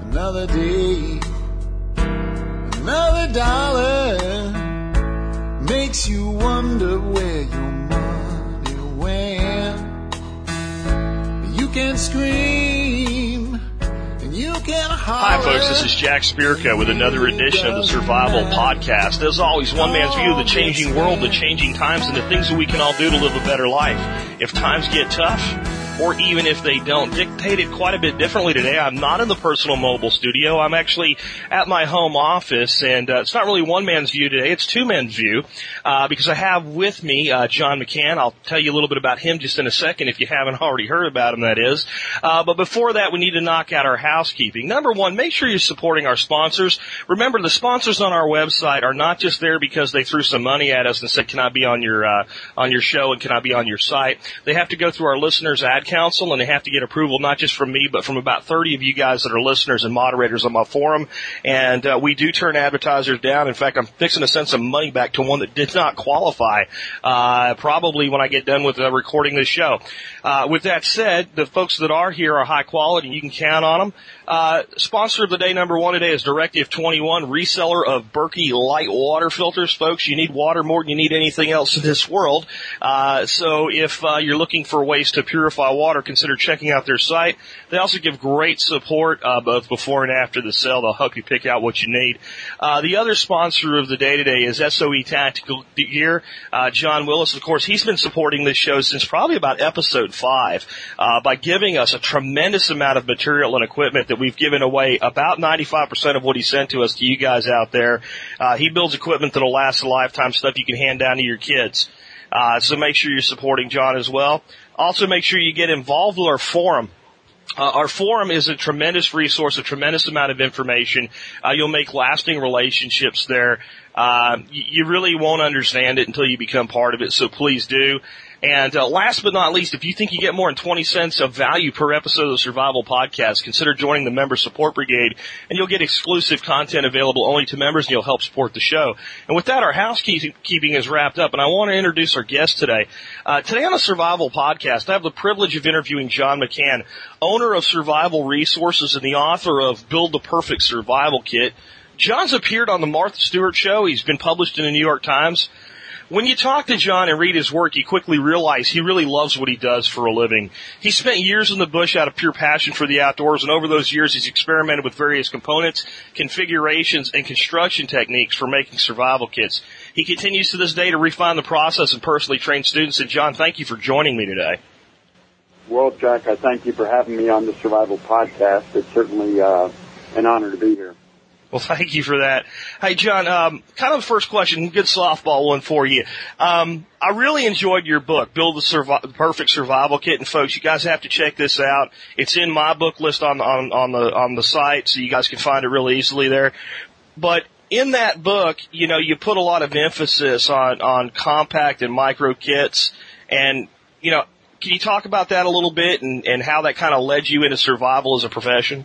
another day, another dollar makes you wonder where your money went. You can scream and you can holler. Hi folks, this is Jack Spirko with another edition of the Survival Podcast. As always, one man's view of the changing world, the changing times, and the things that we can all do to live a better life. If times get tough, or even if they don't, dictate it quite a bit differently today. I'm not in the Personal Mobile studio. I'm actually at my home office, and it's not really one man's view today. It's two men's view, because I have with me John McCann. I'll tell you a little bit about him just in a second, if you haven't already heard about him, that is. But before that, we need to knock out our housekeeping. Number one, make sure you're supporting our sponsors. Remember, the sponsors on our website are not just there because they threw some money at us and said, can I be on your show and can I be on your site? They have to go through our listeners' ad council, and they have to get approval not just from me, but from about 30 of you guys that are listeners and moderators on my forum. And we do turn advertisers down. In fact, I'm fixing to send some money back to one that did not qualify, probably when I get done with recording this show. With that said, the folks that are here are high quality, and you can count on them. Sponsor of the day number one today is Directive 21, reseller of Berkey light water filters. Folks, you need water more than you need anything else in this world. So if you're looking for ways to purify water, consider checking out their site. They also give great support both before and after the sale. They'll help you pick out what you need. The other sponsor of the day today is SOE Tactical Gear. John Willis, of course, he's been supporting this show since probably about episode 5 by giving us a tremendous amount of material and equipment that we've given away. About 95% of what he sent to us to you guys out there. He builds equipment that'll last a lifetime, stuff you can hand down to your kids. So make sure you're supporting John as well. Also make sure you get involved with our forum. Our forum is a tremendous resource, a tremendous amount of information. You'll make lasting relationships there. You really won't understand it until you become part of it, so please do. And last but not least, if you think you get more than 20 cents of value per episode of the Survival Podcast, consider joining the Member Support Brigade, and you'll get exclusive content available only to members, and you'll help support the show. And with that, our housekeeping is wrapped up, and I want to introduce our guest today. Today on the Survival Podcast, I have the privilege of interviewing John McCann, owner of Survival Resources and the author of Build the Perfect Survival Kit. John's appeared on the Martha Stewart Show. He's been published in the New York Times. When you talk to John and read his work, you quickly realize he really loves what he does for a living. He spent years in the bush out of pure passion for the outdoors, and over those years he's experimented with various components, configurations, and construction techniques for making survival kits. He continues to this day to refine the process and personally train students. And John, thank you for joining me today. Well, Jack, I thank you for having me on the Survival Podcast. It's certainly an honor to be here. Well, thank you for that. Hey, John, kind of the first question, good softball one for you. I really enjoyed your book, Build the Perfect Survival Kit, and folks, you guys have to check this out. It's in my book list on the site, so you guys can find it really easily there. But in that book, you know, you put a lot of emphasis on compact and micro kits, and, you know, can you talk about that a little bit and how that kind of led you into survival as a profession?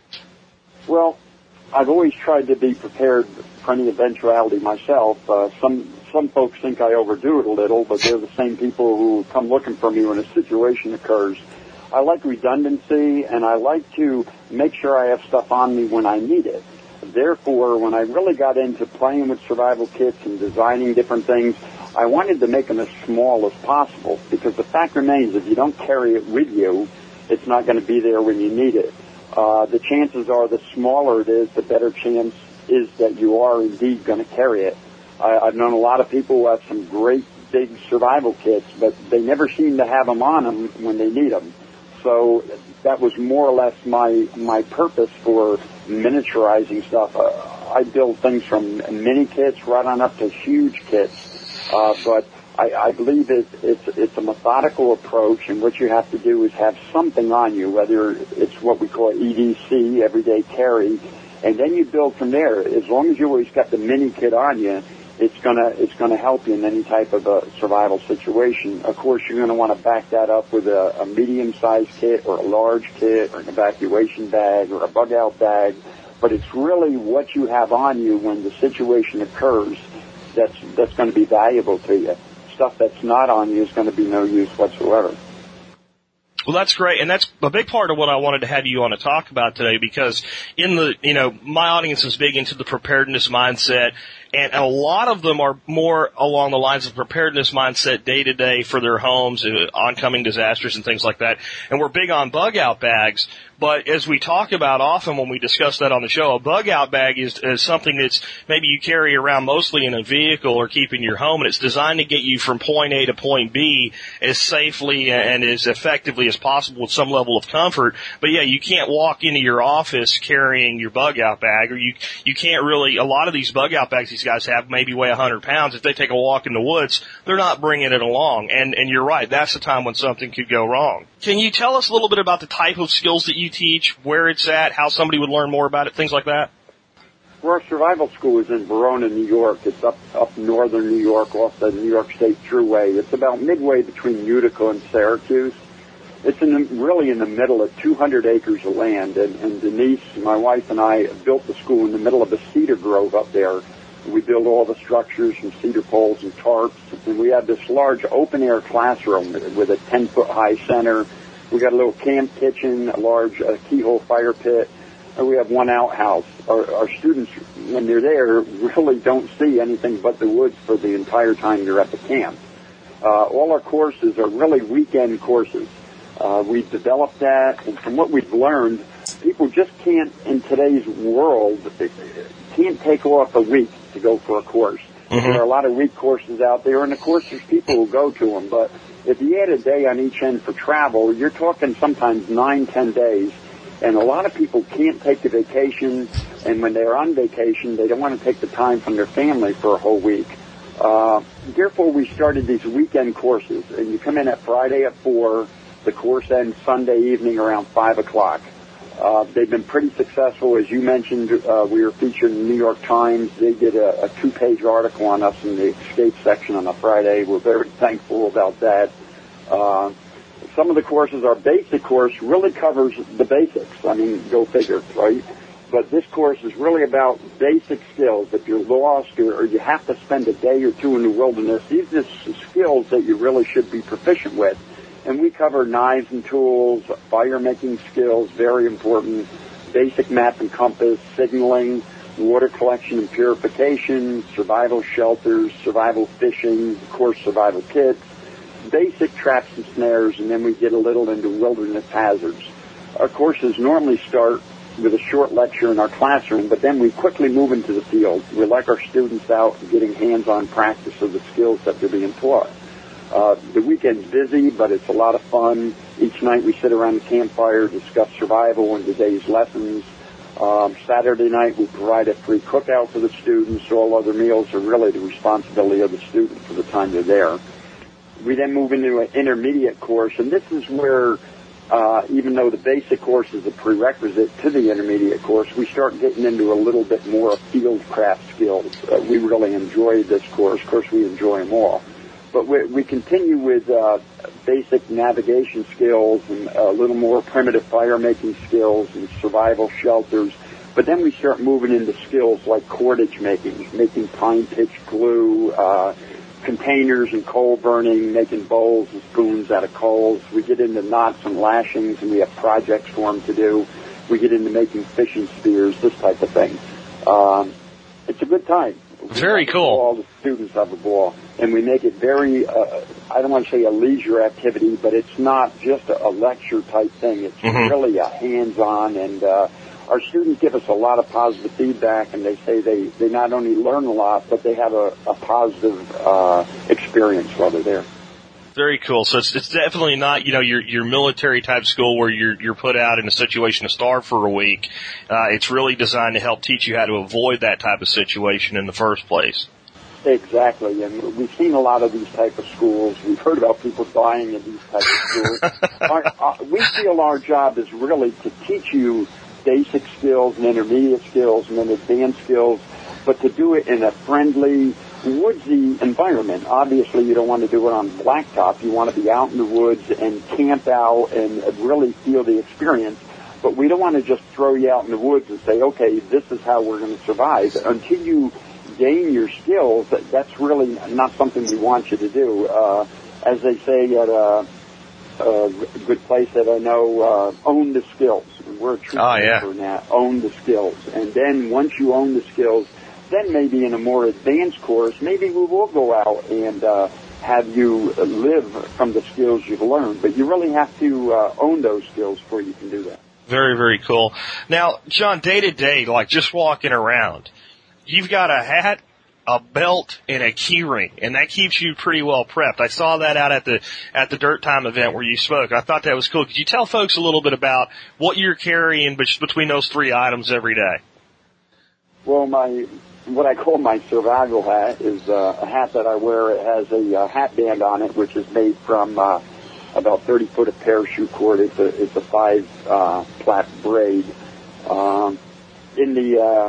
Well, I've always tried to be prepared for any eventuality myself. Some folks think I overdo it a little, but they're the same people who come looking for me when a situation occurs. I like redundancy, and I like to make sure I have stuff on me when I need it. Therefore, when I really got into playing with survival kits and designing different things, I wanted to make them as small as possible, because the fact remains, if you don't carry it with you, it's not going to be there when you need it. The chances are the smaller it is, the better chance is that you are indeed going to carry it. I've known a lot of people who have some great big survival kits, but they never seem to have them on them when they need them. So that was more or less my purpose for miniaturizing stuff. I build things from mini kits right on up to huge kits, but I believe it's a methodical approach, and what you have to do is have something on you, whether it's what we call EDC, everyday carry, and then you build from there. As long as you always got the mini kit on you, it's gonna help you in any type of a survival situation. Of course, you're gonna want to back that up with a medium-sized kit or a large kit or an evacuation bag or a bug-out bag. But it's really what you have on you when the situation occurs that's going to be valuable to you. Stuff that's not on you is going to be no use whatsoever. Well, that's great, and that's a big part of what I wanted to have you on to talk about today, because my audience is big into the preparedness mindset, and a lot of them are more along the lines of preparedness mindset day to day for their homes, oncoming disasters and things like that. And we're big on bug out bags. But as we talk about often when we discuss that on the show, a bug out bag is something that's maybe you carry around mostly in a vehicle or keep in your home, and it's designed to get you from point A to point B as safely and as effectively as possible with some level of comfort. But yeah, you can't walk into your office carrying your bug out bag, or you can't really, a lot of these bug out bags these guys have maybe weigh 100 pounds. If they take a walk in the woods, they're not bringing it along. And you're right, that's the time when something could go wrong. Can you tell us a little bit about the type of skills that you teach, where it's at, how somebody would learn more about it, things like that? Well, our survival school is in Verona, New York. It's up northern New York off the New York State Thruway. It's about midway between Utica and Syracuse. It's really in the middle of 200 acres of land. And Denise, my wife, and I built the school in the middle of a cedar grove up there. We built all the structures from cedar poles and tarps. And we have this large open-air classroom with a 10-foot-high center. We got a little camp kitchen, a large keyhole fire pit, and we have one outhouse. Our students, when they're there, really don't see anything but the woods for the entire time they're at the camp. All our courses are really weekend courses. We've developed that, and from what we've learned, people just can't, in today's world, can't take off a week to go for a course. Mm-hmm. There are a lot of week courses out there, and of course there's people who go to them, but if you add a day on each end for travel, you're talking sometimes 9-10 days, and a lot of people can't take a vacation, and when they're on vacation, they don't want to take the time from their family for a whole week. Therefore, we started these weekend courses, and you come in at Friday at 4, the course ends Sunday evening around 5 o'clock. They've been pretty successful. As you mentioned, we were featured in the New York Times. They did a 2-page article on us in the escape section on a Friday. We're very thankful about that. Some of the courses, our basic course really covers the basics. I mean, go figure, right? But this course is really about basic skills. If you're lost or you have to spend a day or two in the wilderness, these are skills that you really should be proficient with. And we cover knives and tools, fire-making skills, very important, basic map and compass, signaling, water collection and purification, survival shelters, survival fishing, of course, survival kits, basic traps and snares, and then we get a little into wilderness hazards. Our courses normally start with a short lecture in our classroom, but then we quickly move into the field. We like our students out getting hands-on practice of the skills that they're being taught. The weekend's busy, but it's a lot of fun. Each night we sit around the campfire, discuss survival and today's lessons. Saturday night we provide a free cookout for the students. All other meals are really the responsibility of the student for the time they're there. We then move into an intermediate course, and this is where, even though the basic course is a prerequisite to the intermediate course, we start getting into a little bit more fieldcraft skills. We really enjoy this course. Of course, we enjoy them all. But we continue with basic navigation skills and a little more primitive fire-making skills and survival shelters. But then we start moving into skills like cordage making pine pitch glue, containers and coal burning, making bowls and spoons out of coals. We get into knots and lashings, and we have projects for them to do. We get into making fishing spears, this type of thing. It's a good time. Very cool. All the students have a ball, and we make it very, I don't want to say a leisure activity, but it's not just a lecture type thing. It's really a hands-on, and our students give us a lot of positive feedback, and they say they not only learn a lot, but they have a positive experience while they're there. Very cool. So it's definitely not, your military type school where you're put out in a situation to starve for a week. It's really designed to help teach you how to avoid that type of situation in the first place. Exactly. And we've seen a lot of these type of schools. We've heard about people dying in these type of schools. We feel our job is really to teach you basic skills and intermediate skills and then advanced skills, but to do it in a friendly, woodsy environment. Obviously, you don't want to do it on blacktop. You want to be out in the woods and camp out and really feel the experience. But we don't want to just throw you out in the woods and say, okay, this is how we're going to survive. Until you gain your skills, that's really not something we want you to do. As they say at good place that I know, Own the Skills. We're a true for now. Own the Skills. And then once you own the skills, then maybe in a more advanced course, maybe we will go out and have you live from the skills you've learned. But you really have to own those skills before you can do that. Very, very cool. Now, John, day to day, like just walking around, you've got a hat, a belt, and a key ring, and that keeps you pretty well prepped. I saw that out at the Dirt Time event where you spoke. I thought that was cool. Could you tell folks a little bit about what you're carrying between those three items every day? Well, what I call my survival hat is a hat that I wear. It has a hat band on it, which is made from about 30 foot of parachute cord. It's a 5 plat braid. In the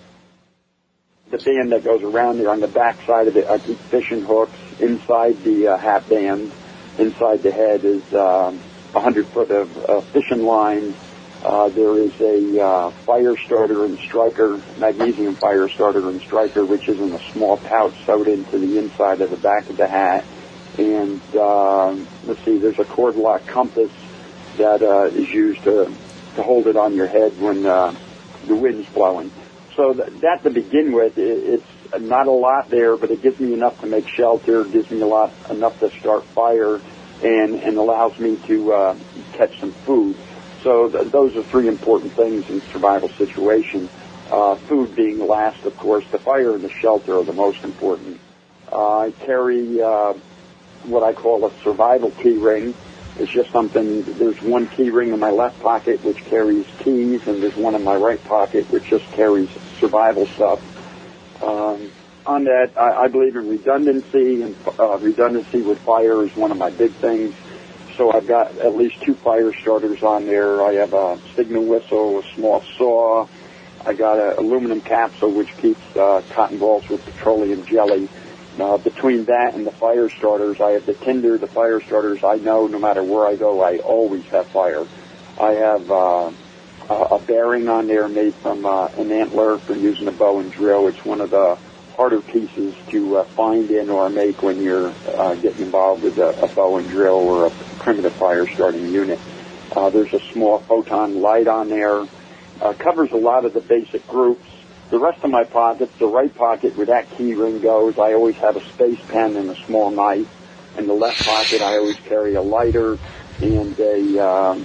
band that goes around there on the back side of it, I keep fishing hooks. Inside the hat band, inside the head is 100 foot of fishing line. There is a fire starter and striker, magnesium fire starter and striker, which is in a small pouch sewed into the inside of the back of the hat. And let's see, there's a cord lock compass that is used to hold it on your head when the wind's blowing. So that to begin with, it's not a lot there, but it gives me enough to make shelter, gives me enough to start fire, and allows me to catch some food. So those are three important things in survival situation. Food being last, of course. The fire and the shelter are the most important. I carry what I call a survival key ring. It's just something, there's one key ring in my left pocket which carries keys, and there's one in my right pocket which just carries survival stuff. On that, I believe in redundancy, and redundancy with fire is one of my big things. So I've got at least 2 fire starters on there. I have a signal whistle, a small saw. I got an aluminum capsule which keeps cotton balls with petroleum jelly. Between that and the fire starters, I have the tinder, the fire starters. I know no matter where I go, I always have fire. I have a bearing on there made from an antler for using a bow and drill. It's one of the harder pieces to find in or make when you're getting involved with a bow and drill or a primitive fire starting unit. There's a small photon light on there. Covers a lot of the basic groups. The rest of my pockets, the right pocket where that key ring goes, I always have a space pen and a small knife. In the left pocket, I always carry a lighter and a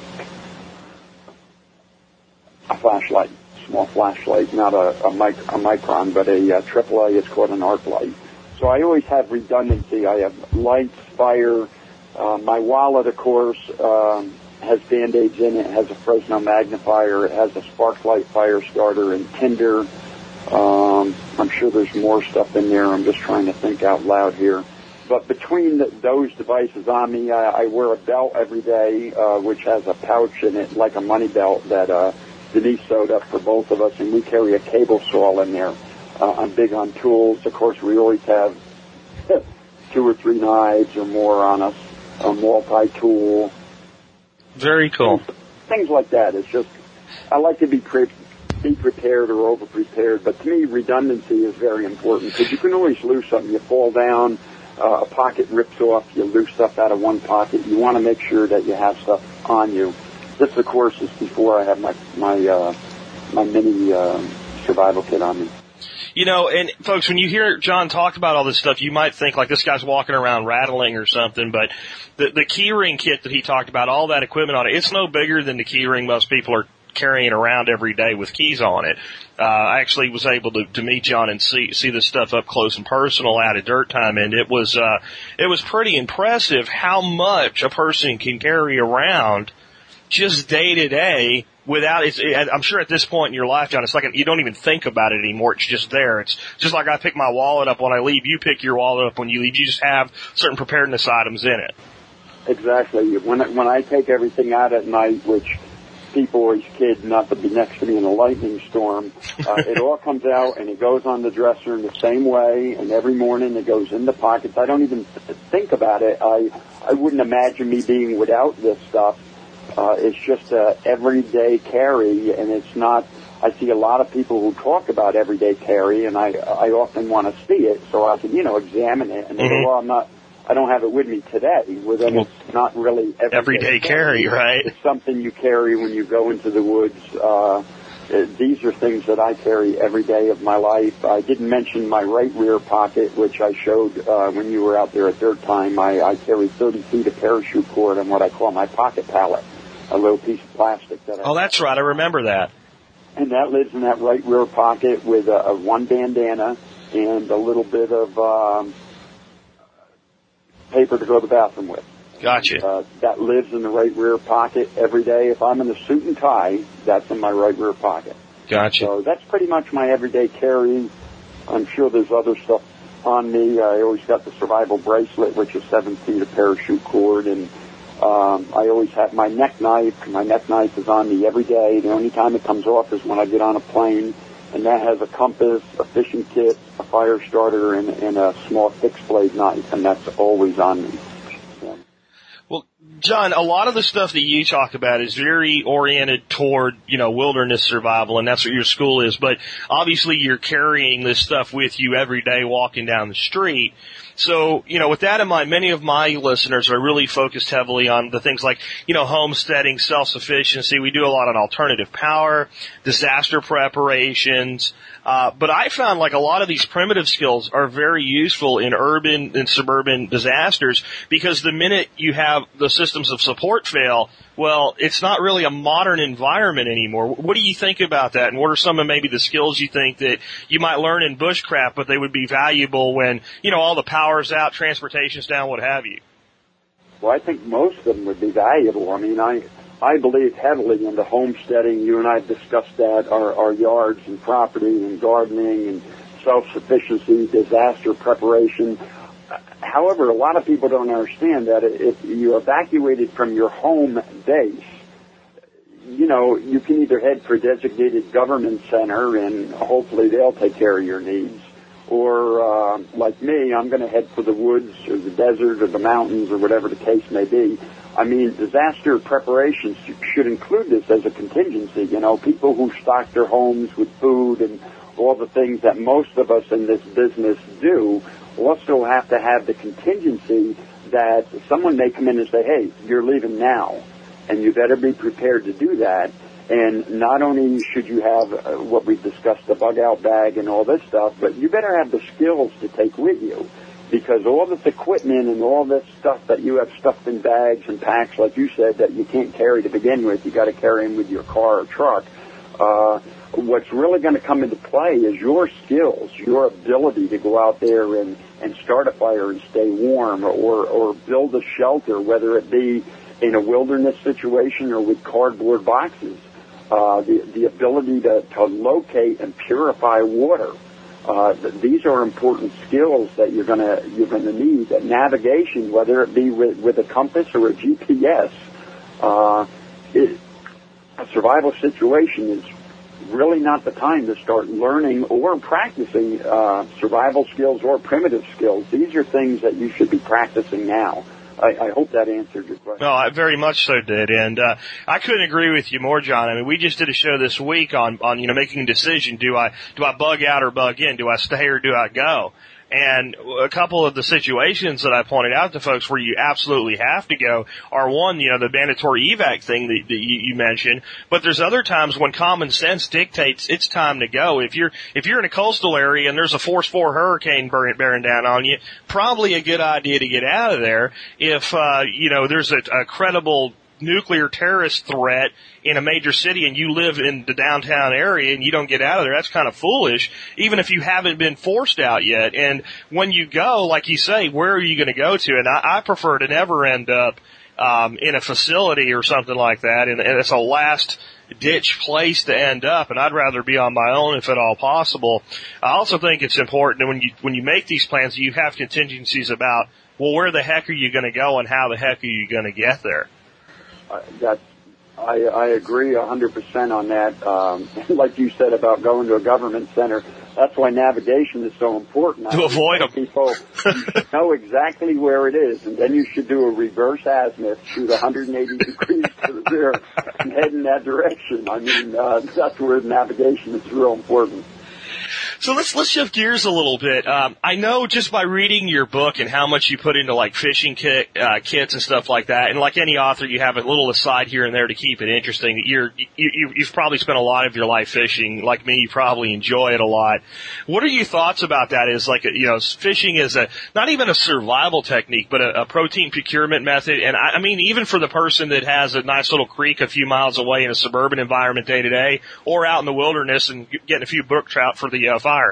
flashlight, small flashlight, not a micron, but a AAA. It's called an arc light. So I always have redundancy. I have lights, fire. My wallet, of course, has Band-Aids in it, has a Fresnel magnifier, it has a Sparklight fire starter and tinder. I'm sure there's more stuff in there. I'm just trying to think out loud here. But between those devices on me, I wear a belt every day, which has a pouch in it, like a money belt that Denise sewed up for both of us, and we carry a cable saw in there. I'm big on tools. Of course, we always have 2 or 3 knives or more on us, a multi-tool. Very cool. Things like that. It's just, I like to be prepared or over-prepared, but to me, redundancy is very important because you can always lose something. You fall down, a pocket rips off, you lose stuff out of one pocket. You want to make sure that you have stuff on you. This, of course, is before I have my mini survival kit on me. You know, and folks, when you hear John talk about all this stuff, you might think like this guy's walking around rattling or something, but the key ring kit that he talked about, all that equipment on it, it's no bigger than the key ring most people are carrying around every day with keys on it. I actually was able to meet John and see this stuff up close and personal out at Dirt Time, and it was pretty impressive how much a person can carry around just day to day without I'm sure at this point in your life, John, it's like you don't even think about it anymore. It's just there. It's just like I pick my wallet up when I leave. You pick your wallet up when you leave. You just have certain preparedness items in it. Exactly. When I take everything out at night, which people always kid not to be next to me in a lightning storm, it all comes out and it goes on the dresser in the same way, and every morning it goes in the pockets. I don't even think about it. I wouldn't imagine me being without this stuff. It's just a everyday carry, and it's not. I see a lot of people who talk about everyday carry, and I often want to see it so I can examine it and go, well, I don't have it with me today. Well, then it's not really everyday carry, right? It's something you carry when you go into the woods. These are things that I carry every day of my life. I didn't mention my right rear pocket, which I showed when you were out there a third time. I carry 30 feet of parachute cord on what I call my pocket pallet, a little piece of plastic. That's right. I remember that. And that lives in that right rear pocket with a one bandana and a little bit of paper to go to the bathroom with. Gotcha. That lives in the right rear pocket every day. If I'm in a suit and tie, that's in my right rear pocket. Gotcha. So that's pretty much my everyday carry. I'm sure there's other stuff on me. I always got the survival bracelet, which is 7 feet of parachute cord, and I always have my neck knife. My neck knife is on me every day. The only time it comes off is when I get on a plane, and that has a compass, a fishing kit, a fire starter, and a small fixed blade knife, and that's always on me. Well, John, a lot of the stuff that you talk about is very oriented toward, wilderness survival, and that's what your school is. But obviously you're carrying this stuff with you every day walking down the street. So, with that in mind, many of my listeners are really focused heavily on the things like, homesteading, self-sufficiency. We do a lot on alternative power, disaster preparations. But I found like a lot of these primitive skills are very useful in urban and suburban disasters, because the minute you have the systems of support fail, well, it's not really a modern environment anymore. What do you think about that? And what are some of maybe the skills you think that you might learn in bushcraft, but they would be valuable when, all the power's out, transportation's down, what have you? Well, I think most of them would be valuable. I mean, I believe heavily in the homesteading. You and I have discussed that, our yards and property and gardening and self-sufficiency, disaster preparation. However, a lot of people don't understand that if you're evacuated from your home base, you can either head for a designated government center and hopefully they'll take care of your needs. Or, like me, I'm going to head for the woods or the desert or the mountains or whatever the case may be. I mean, disaster preparations should include this as a contingency. People who stock their homes with food and all the things that most of us in this business do also have to have the contingency that someone may come in and say, hey, you're leaving now, and you better be prepared to do that. And not only should you have what we've discussed, the bug-out bag and all this stuff, but you better have the skills to take with you, because all this equipment and all this stuff that you have stuffed in bags and packs, like you said, that you can't carry to begin with, you got to carry them with your car or truck. What's really going to come into play is your skills, your ability to go out there and start a fire and stay warm, or build a shelter, whether it be in a wilderness situation or with cardboard boxes. The ability to locate and purify water. These are important skills that you're gonna need. Navigation, whether it be with a compass or a GPS, a survival situation is really not the time to start learning or practicing survival skills or primitive skills. These are things that you should be practicing now. I hope that answered your question. No, I very much so did, and I couldn't agree with you more, John. I mean, we just did a show this week on making a decision. Do I bug out or bug in? Do I stay or do I go? And a couple of the situations that I pointed out to folks where you absolutely have to go are, one, the mandatory evac thing that you mentioned, but there's other times when common sense dictates it's time to go. If you're in a coastal area and there's a Force 4 hurricane bearing down on you, probably a good idea to get out of there. If, there's a credible nuclear terrorist threat in a major city and you live in the downtown area and you don't get out of there, that's kind of foolish, even if you haven't been forced out yet. And when you go, like you say, where are you going to go to? And I prefer to never end up in a facility or something like that, and it's a last ditch place to end up, and I'd rather be on my own if at all possible. I also think it's important that when you make these plans, you have contingencies about, well, where the heck are you going to go and how the heck are you going to get there? I agree 100% on that. Like you said about going to a government center, that's why navigation is so important. To avoid them. People know exactly where it is, and then you should do a reverse azimuth, shoot 180 degrees to the rear, and head in that direction. I mean, that's where navigation is real important. So let's shift gears a little bit. I know just by reading your book and how much you put into like fishing kits and stuff like that, and like any author, you have a little aside here and there to keep it interesting. You've probably spent a lot of your life fishing. Like me, you probably enjoy it a lot. What are your thoughts about that? Is like fishing is not even a survival technique, but a protein procurement method. And I mean, even for the person that has a nice little creek a few miles away in a suburban environment day to day, or out in the wilderness and getting a few brook trout for the fire.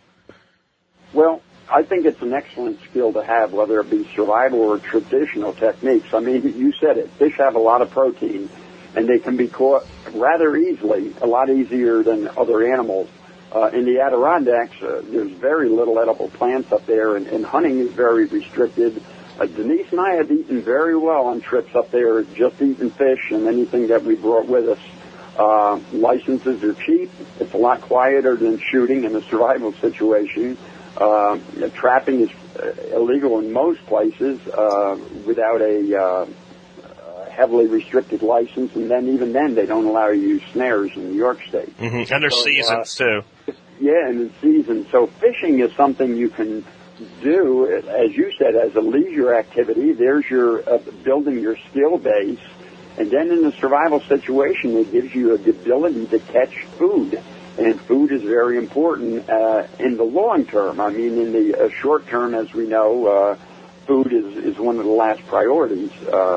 Well, I think it's an excellent skill to have, whether it be survival or traditional techniques. I mean, you said it. Fish have a lot of protein, and they can be caught rather easily, a lot easier than other animals. In the Adirondacks, there's very little edible plants up there, and hunting is very restricted. Denise and I have eaten very well on trips up there, just eating fish and anything that we brought with us. Licenses are cheap. It's a lot quieter than shooting in a survival situation. Trapping is illegal in most places without a heavily restricted license, and then even then they don't allow you to use snares in New York State. Mm-hmm. And there's seasons too. Yeah, and in season. So fishing is something you can do, as you said, as a leisure activity. There's your building your skill base. And then in a survival situation, it gives you the ability to catch food. And food is very important in the long term. I mean, in the short term, as we know, food is one of the last priorities.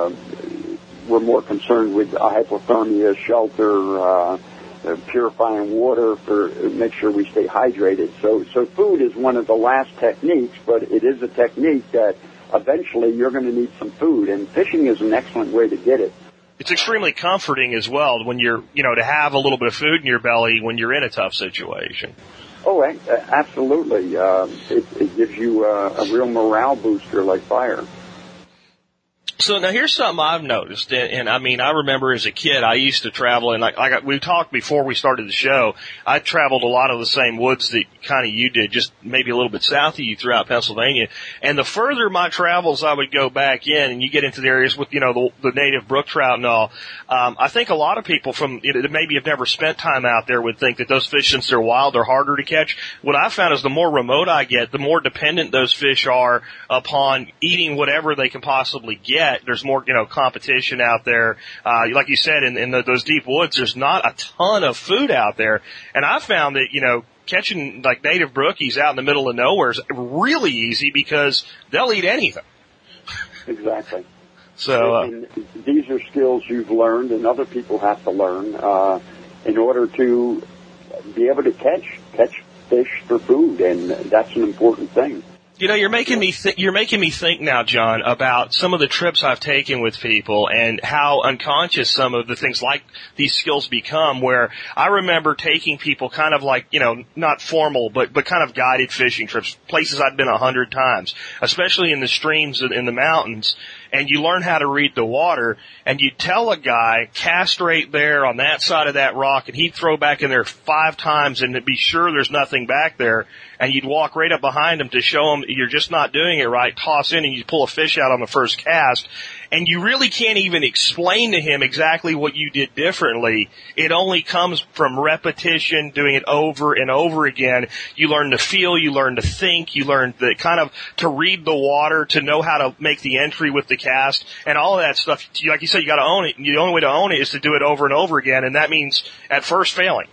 We're more concerned with hypothermia, shelter, purifying water make sure we stay hydrated. So food is one of the last techniques, but it is a technique that eventually you're going to need some food. And fishing is an excellent way to get it. It's extremely comforting as well when you're, to have a little bit of food in your belly when you're in a tough situation. Oh, absolutely. It gives you a real morale booster like fire. So now here's something I've noticed, and I mean, I remember as a kid, I used to travel, and we talked before we started the show, I traveled a lot of the same woods that kind of you did, just maybe a little bit south of you throughout Pennsylvania. And the further my travels I would go back in, and you get into the areas with, the native brook trout and all, I think a lot of people that maybe have never spent time out there would think that those fish, since they're wild, are harder to catch. What I found is the more remote I get, the more dependent those fish are upon eating whatever they can possibly get. There's more, competition out there. Like you said, in those deep woods, there's not a ton of food out there. And I found that, catching like native brookies out in the middle of nowhere is really easy because they'll eat anything. Exactly. So, and these are skills you've learned and other people have to learn, in order to be able to catch fish for food. And that's an important thing. You're making me think now, John, about some of the trips I've taken with people and how unconscious some of the things like these skills become, where I remember taking people kind of like, not formal, but kind of guided fishing trips, places I'd been 100 times, especially in the streams and in the mountains. And you learn how to read the water, and you tell a guy, cast right there on that side of that rock, and he'd throw back in there 5 times and be sure there's nothing back there, and you'd walk right up behind him to show him you're just not doing it right, toss in, and you pull a fish out on the first cast, and you really can't even explain to him exactly what you did differently. It only comes from repetition, doing it over and over again. You learn to feel, you learn to think, you learn to read the water, to know how to make the entry with the cast, and all of that stuff. Like you said, you got to own it. And the only way to own it is to do it over and over again, and that means at first failing.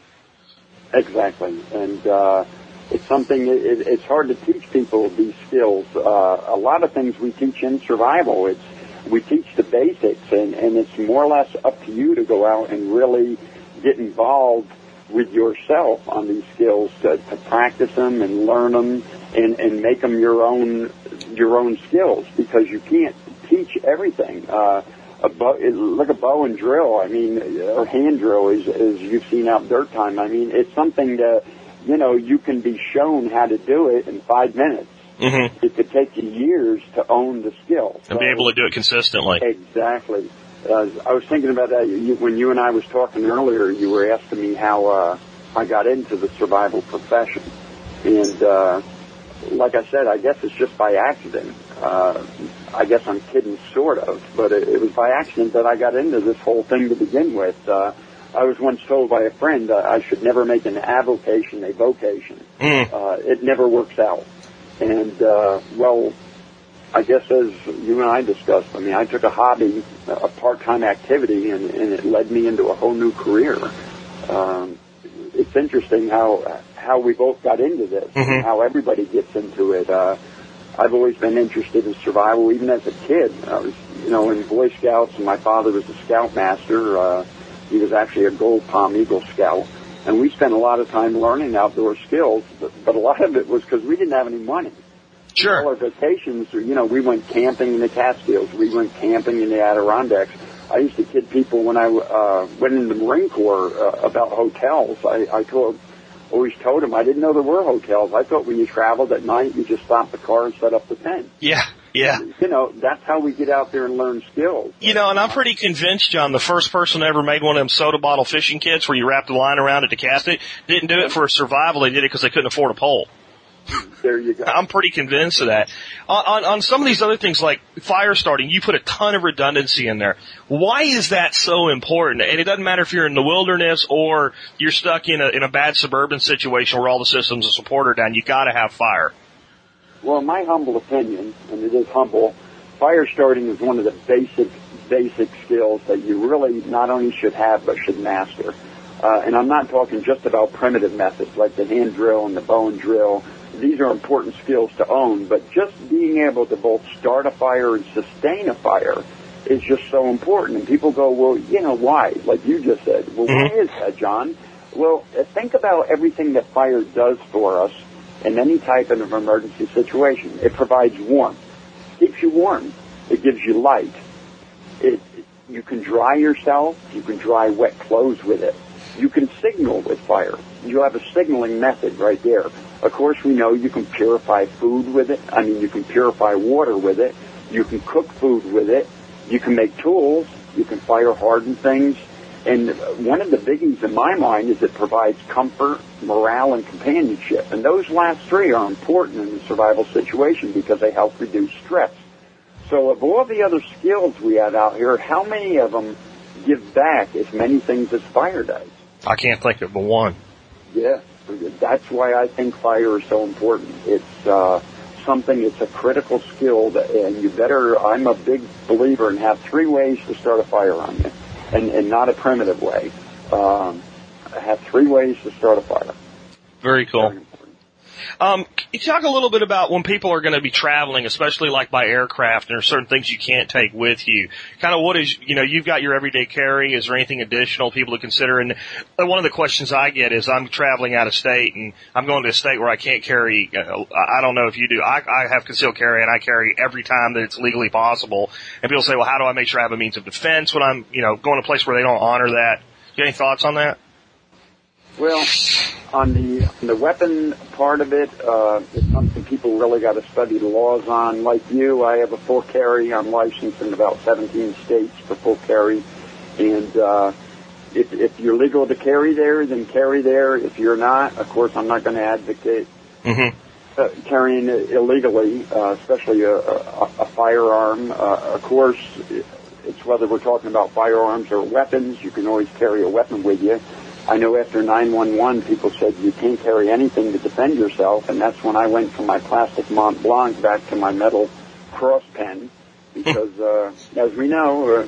Exactly, and it's something. It's hard to teach people these skills. A lot of things we teach in survival. We teach the basics, and it's more or less up to you to go out and really get involved with yourself on these skills, to practice them and learn them and make them your own skills, because you can't teach everything. Look at bow and drill, or hand drill, as you've seen out dirt time. It's something that, you can be shown how to do it in 5 minutes. Mm-hmm. It could take you years to own the skill. And be able to do it consistently. Exactly. I was thinking about that when you and I was talking earlier. You were asking me how I got into the survival profession. And like I said, I guess it's just by accident. I guess I'm kidding, sort of, but it was by accident that I got into this whole thing to begin with. I was once told by a friend I should never make an avocation a vocation. It never works out. And, well, I guess as you and I discussed, I mean, I took a hobby, a part-time activity, and it led me into a whole new career. It's interesting how we both got into this, and how everybody gets into it. I've always been interested in survival, even as a kid. I was, in Boy Scouts, and my father was a scoutmaster. He was actually a Gold Palm Eagle Scout. And we spent a lot of time learning outdoor skills, but a lot of it was because we didn't have any money. Sure. All our vacations, we went camping in the Catskills. We went camping in the Adirondacks. I used to kid people when I went in the Marine Corps about hotels. I always told them I didn't know there were hotels. I thought when you traveled at night, you just stopped the car and set up the tent. Yeah. That's how we get out there and learn skills. And I'm pretty convinced, John, the first person that ever made one of them soda bottle fishing kits where you wrap the line around it to cast it didn't do it for survival. They did it because they couldn't afford a pole. There you go. I'm pretty convinced of that. On some of these other things like fire starting, you put a ton of redundancy in there. Why is that so important? And it doesn't matter if you're in the wilderness or you're stuck in a bad suburban situation where all the systems of support are down. You got to have fire. Well, in my humble opinion, and it is humble, fire starting is one of the basic skills that you really not only should have but should master. And I'm not talking just about primitive methods like the hand drill and the bow and drill. These are important skills to own, but just being able to both start a fire and sustain a fire is just so important. And people go, well, why? Like you just said. Well, why is that, John? Well, think about everything that fire does for us in any type of emergency situation. It provides warmth. It keeps you warm. It gives you light. You can dry yourself. You can dry wet clothes with it. You can signal with fire. You have a signaling method right there. Of course, we know you can purify food with it. I mean, you can purify water with it. You can cook food with it. You can make tools. You can fire harden things. And one of the biggies in my mind is it provides comfort, morale, and companionship. And those last three are important in the survival situation because they help reduce stress. So of all the other skills we have out here, how many of them give back as many things as fire does? I can't think of but one. Yeah, that's why I think fire is so important. It's it's a critical skill, and I'm a big believer in have 3 ways to start a fire on you, and not a primitive way. Have 3 ways to start a fire. Very cool. Can you talk a little bit about when people are going to be traveling, especially like by aircraft, and there are certain things you can't take with you? Kind of what is, you've got your everyday carry. Is there anything additional people to consider? And one of the questions I get is I'm traveling out of state, and I'm going to a state where I can't carry, I don't know if you do. I have concealed carry, and I carry every time that it's legally possible. And people say, well, how do I make sure I have a means of defense when I'm, going to a place where they don't honor that? Do you have any thoughts on that? Well, on the weapon part of it, it's something people really got to study the laws on. Like you, I have a full carry. I'm licensed in about 17 states for full carry. And if you're legal to carry there, then carry there. If you're not, of course, I'm not going to advocate carrying illegally, especially a firearm. Of course, it's whether we're talking about firearms or weapons. You can always carry a weapon with you. I know after 9/11, people said you can't carry anything to defend yourself, and that's when I went from my plastic Mont Blanc back to my metal cross pen, because as we know,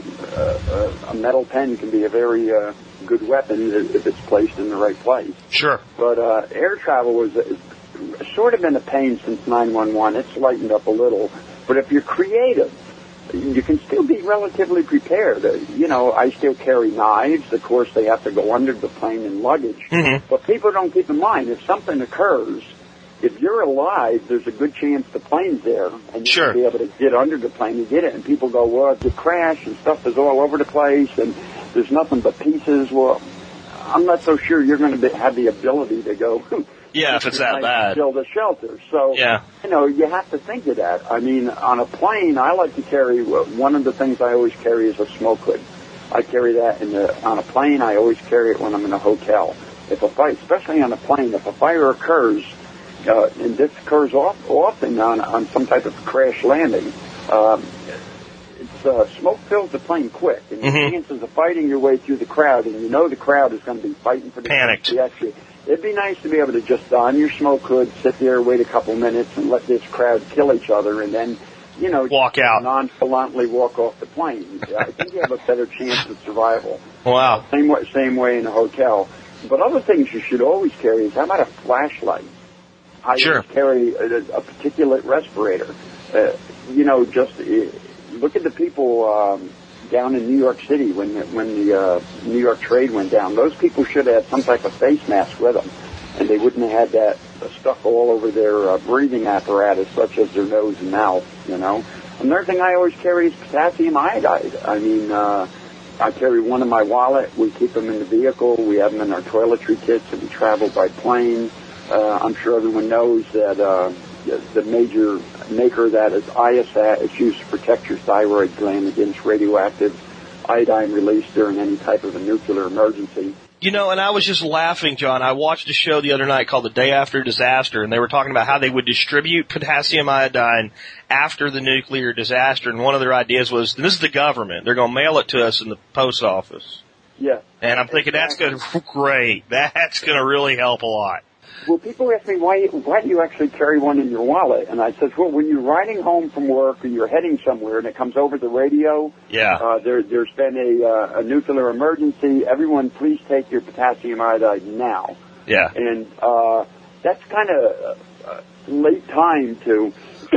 a metal pen can be a very good weapon if it's placed in the right place. Sure. But air travel was sort of been a pain since 9/11. It's lightened up a little, but if you're creative, you can still be relatively prepared. I still carry knives. Of course, they have to go under the plane in luggage. But people don't keep in mind, if something occurs, if you're alive, there's a good chance the plane's there. And you'll be able to get under the plane and get it. And people go, well, it's a crash and stuff is all over the place and there's nothing but pieces. Well, I'm not so sure you're going to have the ability to go... Yeah, if it's that bad. Build a shelter. So, you have to think of that. I mean, on a plane, I like to carry, one of the things I always carry is a smoke hood. I carry that on a plane. I always carry it when I'm in a hotel. Especially on a plane, if a fire occurs, and this occurs often on some type of crash landing, smoke fills the plane quick, and the chances of fighting your way through the crowd, and you know the crowd is going to be fighting for the panicked. It'd be nice to be able to just don your smoke hood, sit there, wait a couple minutes, and let this crowd kill each other, and then, you know, walk out, nonchalantly walk off the plane. I think you have a better chance of survival. Wow. Same way in a hotel. But other things you should always carry is, how about a flashlight? I carry a particulate respirator. You know, just look at the people down in New York City when the New York trade went down. Those people should have some type of face mask with them, and they wouldn't have had that stuff all over their breathing apparatus, such as their nose and mouth, you know. Another thing I always carry is potassium iodide. I mean, I carry one in my wallet. We keep them in the vehicle. We have them in our toiletry kits if we travel by plane. I'm sure everyone knows that the major maker that is Iosat. It's used to protect your thyroid gland against radioactive iodine release during any type of a nuclear emergency. You know, and I was just laughing, John. I watched a show the other night called The Day After Disaster, and they were talking about how they would distribute potassium iodine after the nuclear disaster, and one of their ideas was, this is the government. They're going to mail it to us in the post office. Yeah. And I'm thinking, that's going to, great. That's going to really help a lot. Well, people ask me, why do you actually carry one in your wallet? And I said, well, when you're riding home from work or you're heading somewhere and it comes over the radio, there's been a nuclear emergency. Everyone, please take your potassium iodide now. Yeah. And that's kind of late time to,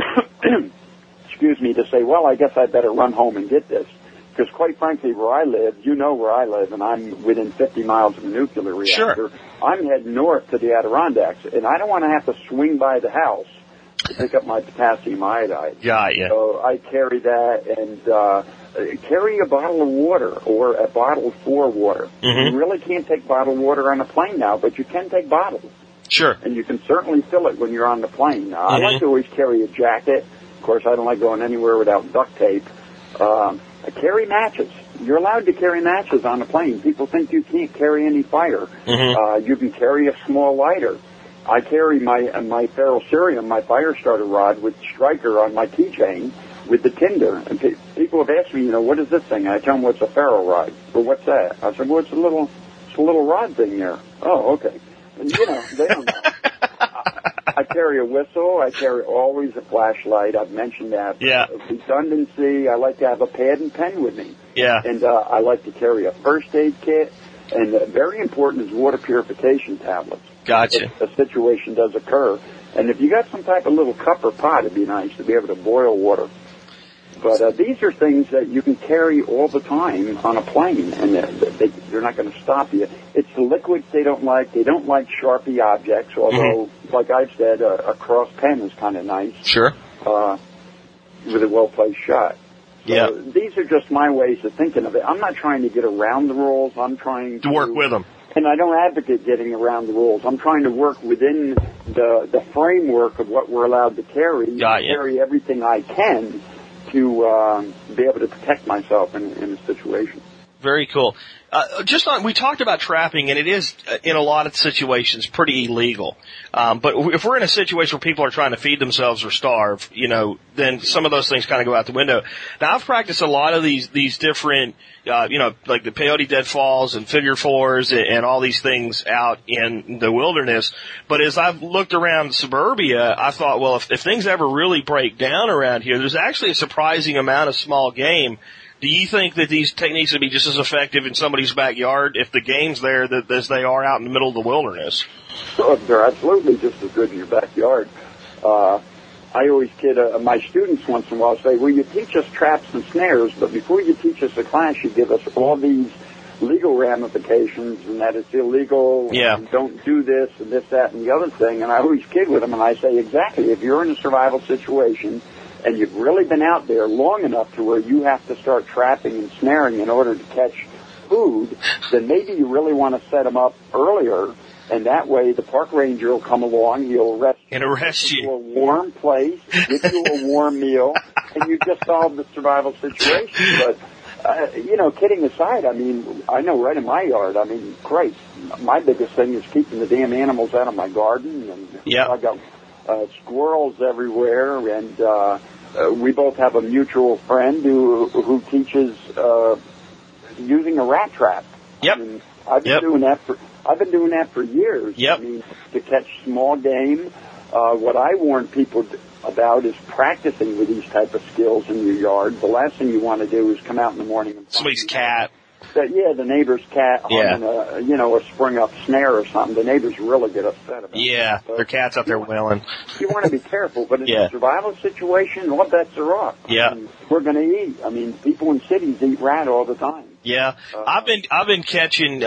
excuse me, to say, well, I guess I better run home and get this. Because quite frankly, where I live, you know where I live, and I'm within 50 miles of a nuclear reactor. Sure. I'm heading north to the Adirondacks, and I don't want to have to swing by the house to pick up my potassium iodide. Got you. So I carry that, and carry a bottle of water or a bottle for water. You really can't take bottled water on a plane now, but you can take bottles. Sure. And you can certainly fill it when you're on the plane. I like to always carry a jacket. Of course, I don't like going anywhere without duct tape. Carry matches. You're allowed to carry matches on a plane. People think you can't carry any fire. You can carry a small lighter. I carry my ferrocerium, my fire starter rod with striker on my keychain with the tinder. And people have asked me, you know, what is this thing? And I tell them, well, it's a ferro rod. Well, what's that? I said, well, it's a little rod thing there. Oh, okay. And, you know, they don't know. I carry a whistle. I carry always a flashlight. I've mentioned that. Yeah. Redundancy. I like to have a pad and pen with me. Yeah. And I like to carry a first aid kit. And very important is water purification tablets. Gotcha. If a situation does occur. And if you got some type of little cup or pot, it'd be nice to be able to boil water. But these are things that you can carry all the time on a plane, and they're not going to stop you. It's the liquids they don't like. They don't like Sharpie objects, although, like I've said, a cross pen is kind of nice. Sure. With a well-placed shot. So these are just my ways of thinking of it. I'm not trying to get around the rules. I'm trying to work with them. And I don't advocate getting around the rules. I'm trying to work within the framework of what we're allowed to carry. Carry everything I can to be able to protect myself in a situation. Very cool. We talked about trapping, and it is, in a lot of situations, pretty illegal. But if we're in a situation where people are trying to feed themselves or starve, you know, then some of those things kind of go out the window. Now, I've practiced a lot of these different, you know, like the peyote deadfalls and figure fours and all these things out in the wilderness. But as I've looked around suburbia, I thought, well, if things ever really break down around here, there's actually a surprising amount of small game. Do you think that these techniques would be just as effective in somebody's backyard if the game's there as they are out in the middle of the wilderness? Oh, they're absolutely just as good in your backyard. I always kid my students once in a while, say, well, you teach us traps and snares, but before you teach us a class, you give us all these legal ramifications and that it's illegal, and don't do this and this, that, and the other thing. And I always kid with them, and I say, exactly, if you're in a survival situation and you've really been out there long enough to where you have to start trapping and snaring in order to catch food, then maybe you really want to set them up earlier, and that way the park ranger will come along, he'll arrest you to a warm place, give you a warm meal, and you just solved the survival situation. But, you know, kidding aside, I mean, I know right in my yard, I mean, great. My biggest thing is keeping the damn animals out of my garden, and I got squirrels everywhere, and we both have a mutual friend who teaches using a rat trap. Yep. I mean, I've been doing that for years. Yep. I mean, to catch small game. What I warn people about is practicing with these type of skills in your yard. The last thing you want to do is come out in the morning and somebody's cat. The neighbor's cat on a spring-up snare or something. The neighbors really get upset about it. Yeah, their cat's out there wailing. You want to be careful, but in a survival situation, all bets are off. Yeah. I mean, we're going to eat. I mean, people in cities eat rat all the time. Yeah, I've been catching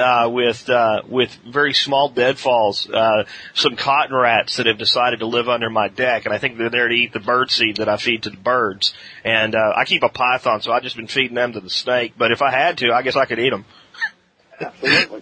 with very small deadfalls some cotton rats that have decided to live under my deck, and I think they're there to eat the birdseed that I feed to the birds. And I keep a python, so I've just been feeding them to the snake. But if I had to, I guess I could eat them. Absolutely.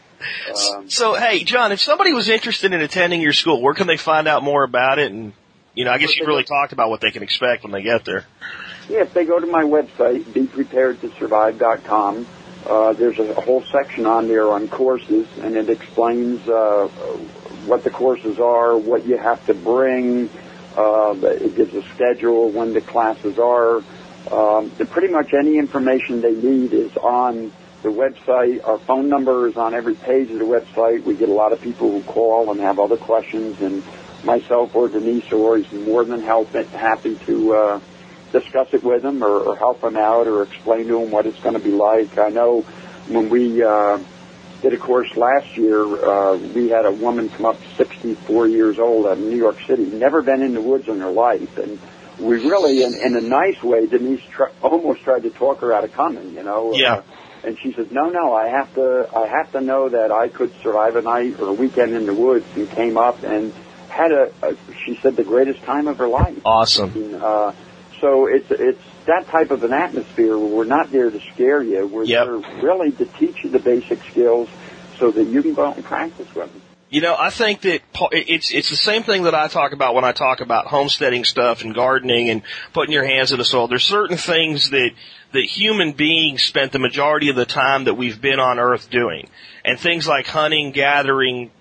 So hey, John, if somebody was interested in attending your school, where can they find out more about it? And I guess you really talked about what they can expect when they get there. Yeah, if they go to my website, bepreparedtosurvive.com. There's a whole section on there on courses, and it explains what the courses are, what you have to bring. It gives a schedule when the classes are. Pretty much any information they need is on the website. Our phone number is on every page of the website. We get a lot of people who call and have other questions, and myself or Denise are always more than happy to discuss it with them or help them out or explain to them what it's going to be like. I know when we did a course last year, we had a woman come up 64 years old out of New York City, never been in the woods in her life, and we really, in a nice way, Denise almost tried to talk her out of coming, Yeah. And she said, no, I have to know that I could survive a night or a weekend in the woods, and came up and had she said, the greatest time of her life. Awesome. So it's that type of an atmosphere where we're not there to scare you. We're there really to teach you the basic skills so that you can go out and practice with them. I think that it's the same thing that I talk about when I talk about homesteading stuff and gardening and putting your hands in the soil. There's certain things that human beings spent the majority of the time that we've been on Earth doing. And things like hunting, gathering,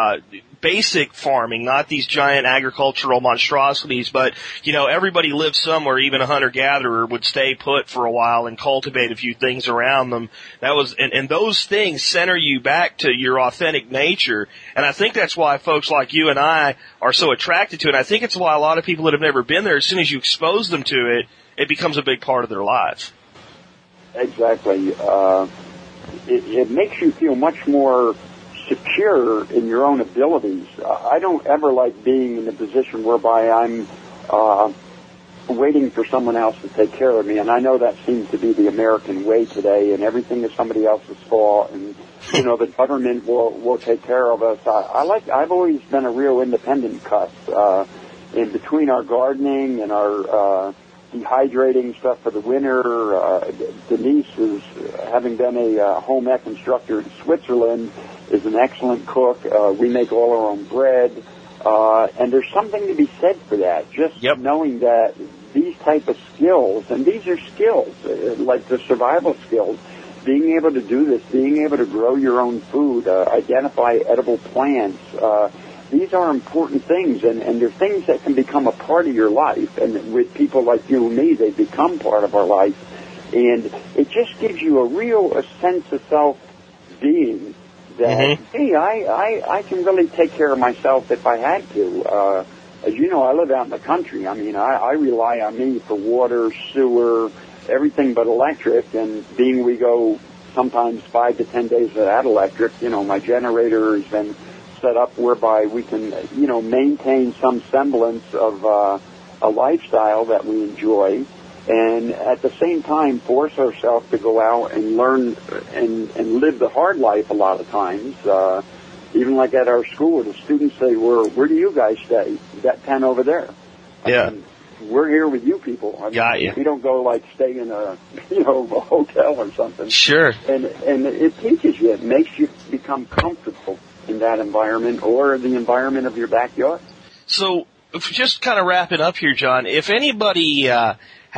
basic farming, not these giant agricultural monstrosities, but, everybody lived somewhere. Even a hunter-gatherer would stay put for a while and cultivate a few things around them. And those things center you back to your authentic nature. And I think that's why folks like you and I are so attracted to it. I think it's why a lot of people that have never been there, as soon as you expose them to it, it becomes a big part of their lives. Exactly. It makes you feel much more secure in your own abilities. I don't ever like being in a position whereby I'm waiting for someone else to take care of me, and I know that seems to be the American way today, and everything is somebody else's fault, and the government will take care of us. I've always been a real independent cuss. In between our gardening and our dehydrating stuff for the winter, Denise is, having been a home ec instructor in Switzerland, is an excellent cook. We make all our own bread. And there's something to be said for that. Just knowing that these type of skills, and these are skills, like the survival skills, being able to do this, being able to grow your own food, identify edible plants, these are important things, and they're things that can become a part of your life. And with people like you and me, they become part of our life. And it just gives you a sense of self-being that, hey, I can really take care of myself if I had to. As you know, I live out in the country. I mean, I rely on me for water, sewer, everything but electric. And being we go sometimes 5 to 10 days without electric, my generator has been set up whereby we can, maintain some semblance of a lifestyle that we enjoy, and at the same time force ourselves to go out and learn and live the hard life a lot of times. Even like at our school, the students say, where do you guys stay? That tent over there. Yeah. We're here with you people. Got you. We don't go stay in a hotel or something. Sure. And it teaches you. It makes you become comfortable in that environment or the environment of your backyard. So, just kind of wrapping up here, John, if anybody has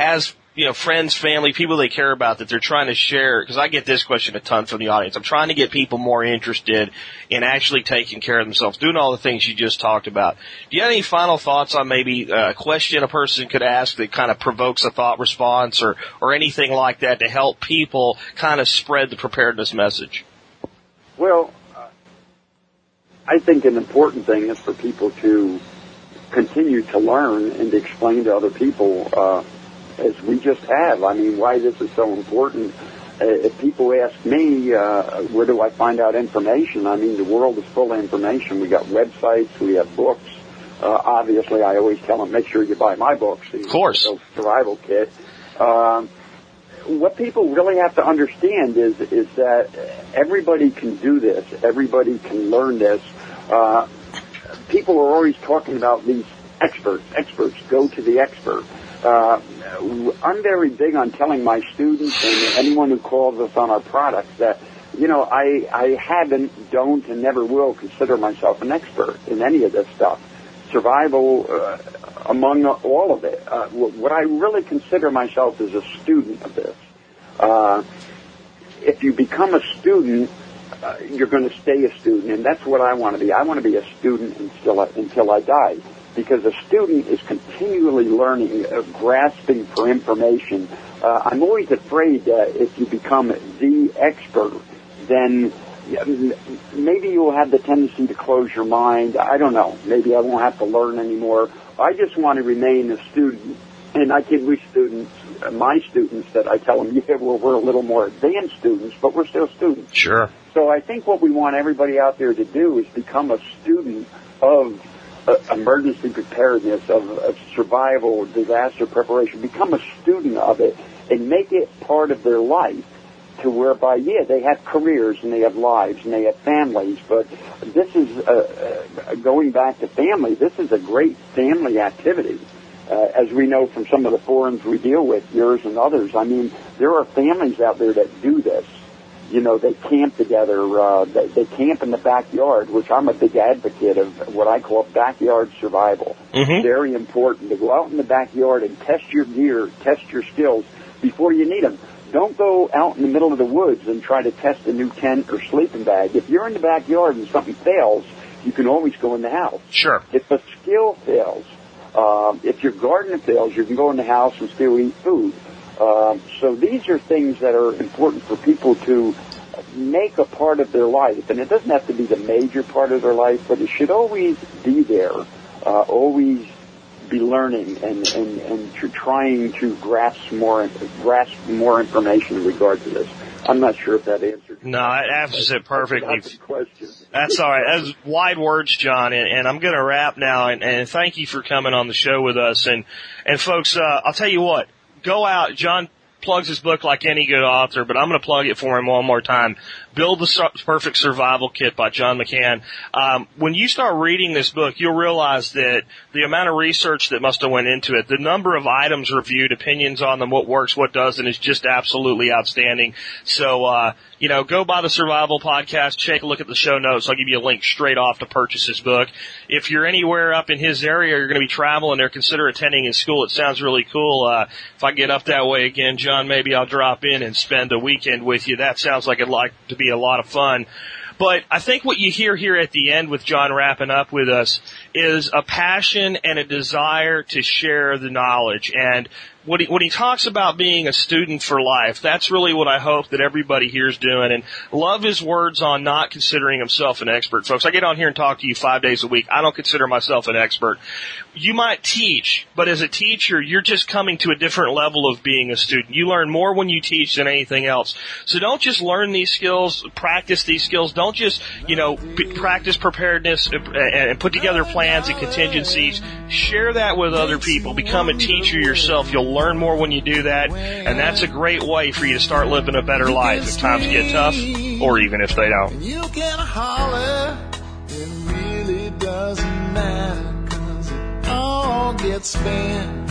friends, family, people they care about that they're trying to share? Because I get this question a ton from the audience. I'm trying to get people more interested in actually taking care of themselves, doing all the things you just talked about. Do you have any final thoughts on maybe a question a person could ask that kind of provokes a thought response or anything like that to help people kind of spread the preparedness message? Well, I think an important thing is for people to continue to learn and to explain to other people, as we just have. I mean, why this is so important. If people ask me, where do I find out information? I mean, the world is full of information. We got websites, we have books. Obviously, I always tell them, make sure you buy my books. Of course. The Survival Kit. What people really have to understand is that everybody can do this. Everybody can learn this. People are always talking about these experts. Experts, go to the expert. I'm very big on telling my students and anyone who calls us on our products that, I haven't, don't, and never will consider myself an expert in any of this stuff. Survival, among all of it. What I really consider myself is a student of this. If you become a student, you're going to stay a student, and that's what I want to be. I want to be a student until I die. Because a student is continually learning, grasping for information. I'm always afraid that if you become the expert, then maybe you'll have the tendency to close your mind. I don't know. Maybe I won't have to learn anymore. I just want to remain a student. And I kid with students, my students, that I tell them, we're a little more advanced students, but we're still students. Sure. So I think what we want everybody out there to do is become a student of emergency preparedness, of survival, disaster preparation. Become a student of it and make it part of their life to whereby, they have careers and they have lives and they have families. But this is, going back to family, this is a great family activity. As we know from some of the forums we deal with, yours and others, I mean, there are families out there that do this. They camp together. They camp in the backyard, which I'm a big advocate of what I call backyard survival. Mm-hmm. Very important to go out in the backyard and test your gear, test your skills before you need them. Don't go out in the middle of the woods and try to test a new tent or sleeping bag. If you're in the backyard and something fails, you can always go in the house. Sure. If a skill fails, if your garden fails, you can go in the house and still eat food. So these are things that are important for people to make a part of their life. And it doesn't have to be the major part of their life, but it should always be there, always be learning and trying to grasp more information in regard to this. I'm not sure if that answered. No, it answers it perfectly. That's all right. That's wide words, John, and I'm going to wrap now. And thank you for coming on the show with us. And folks, I'll tell you what. Go out. John plugs his book like any good author, but I'm going to plug it for him one more time. Build the Perfect Survival Kit by John McCann. When you start reading this book, you'll realize that the amount of research that must have went into it, the number of items reviewed, opinions on them, what works, what doesn't, is just absolutely outstanding. So, go by the Survival Podcast, take a look at the show notes. I'll give you a link straight off to purchase his book. If you're anywhere up in his area, you're going to be traveling or consider attending his school. It sounds really cool. If I get up that way again, John, maybe I'll drop in and spend a weekend with you. That sounds like it'd like to be a lot of fun. But I think what you hear here at the end with John wrapping up with us is a passion and a desire to share the knowledge. And when he talks about being a student for life, that's really what I hope that everybody here is doing. And love his words on not considering himself an expert. Folks, I get on here and talk to you 5 days a week. I don't consider myself an expert. You might teach, but as a teacher, you're just coming to a different level of being a student. You learn more when you teach than anything else. So don't just learn these skills, practice these skills. Don't just, practice preparedness and put together plans and contingencies. Share that with other people. Become a teacher yourself. You'll learn more when you do that, and that's a great way for you to start living a better life if times get tough, or even if they don't. You can holler, it really doesn't matter, 'cause it all gets spent.